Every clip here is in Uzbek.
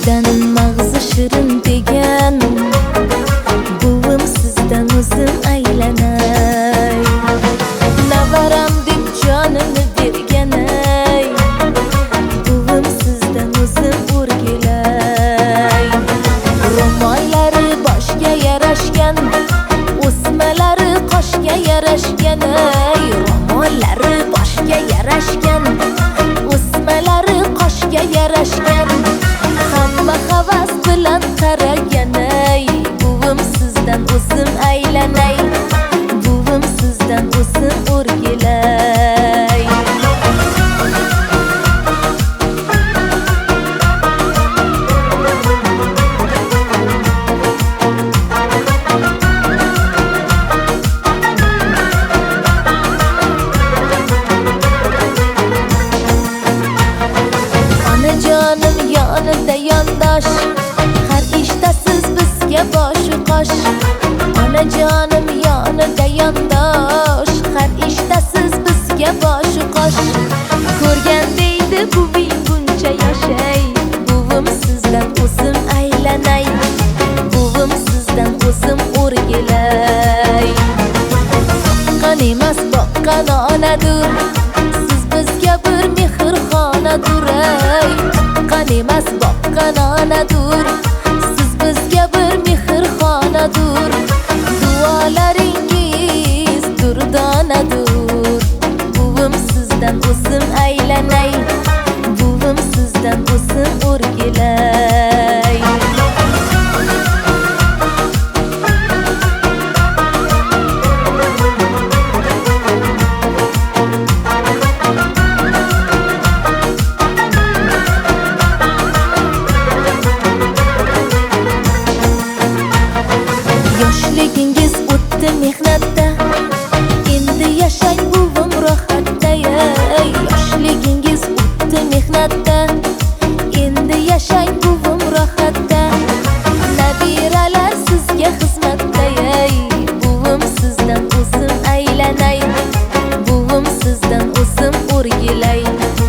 Dildan mag'zi shirin degan buvim sizdan o'zim aylanay. Navaram deb jonimni berganay, buvim sizdan o'zim o'rgilay. Ro'mollari boshga yarashgan, o'smalari qoshga yarashgan. Ro'mollari boshga yarashgan, o'smalari qoshga yarashgan. Hamma havas bilan qaraganay, buvim sizdan o'zim aylanay, buvim sizdan o'zim o'rgilay. Onajonim yonida yondosh, har ishda siz bizga bosh-u qosh. Onajonim yonida yondosh, har ishda siz bizga bosh-u qosh. Ko'rgan deydi buving buncha yashay, buvim sizdan o'zim aylanay, buvim sizdan o'zim o'rgilay. Boqqan emas boqqan onadur, siz bizga bir mehrxonadur. Boqqan emas boqqan onadur, siz bizga bir mehrxonadur. Duolaringiz durdonadur, buvim sizdan o'zim aylanay, buvim sizdan o'zim o'rgilay. Yoshligingiz o'tdi mehnatda, endi yashang buvim rohatda. Yoshligingiz o'tdi mehnatda, endi yashang buvim rohatda. Nabiralar sizga xizmatda, buvim sizdan o'zim aylanay, buvim sizdan o'zim o'rgilay.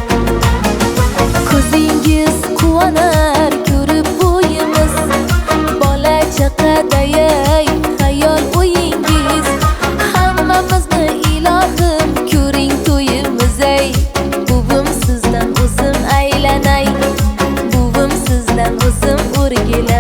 Ko'zingiz quvonar ko'rib bo'yimiz, bola chaqaday xayol o'yingiz. Hammamizni ilohim ko'ring to'yimiz, buvim sizdan o'zim aylanay, buvim sizdan o'zim o'rgilay.